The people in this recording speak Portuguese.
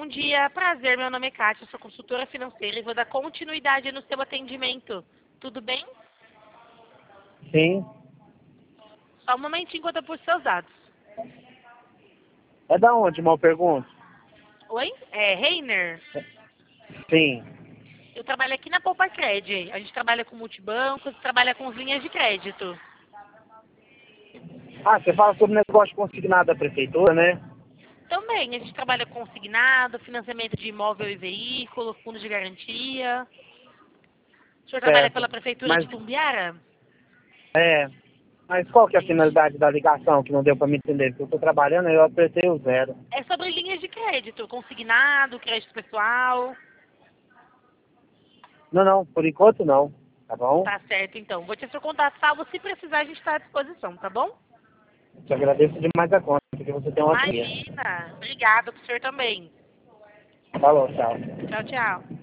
dia. Prazer, meu nome é Kátia, sou consultora financeira e vou dar continuidade no seu atendimento. Tudo bem? Sim. Só um momentinho enquanto eu puxo seus dados. É da onde, mal pergunto? Oi? É Reiner? Sim. Eu trabalho aqui na Poupa Cred. A gente trabalha com multibancos, trabalha com linhas de crédito. Ah, você fala sobre negócio consignado da prefeitura, né? Também, a gente trabalha com consignado, financiamento de imóvel e veículo, fundo de garantia. O senhor trabalha Certo. pela prefeitura Mas, de Tumbiara? mas qual que é a Entendi. finalidade da ligação que não deu para me entender? Porque eu estou trabalhando e eu apertei o zero. É sobre linhas de crédito, consignado, crédito pessoal. Não, não, por enquanto não. Tá bom? Tá certo, então. Vou ter seu contato salvo. Se precisar, a gente está à disposição, tá bom? Te agradeço demais a conta, porque você tem um ótimo dia. Imagina. Obrigada pro senhor também. Falou, tchau. Tchau, tchau.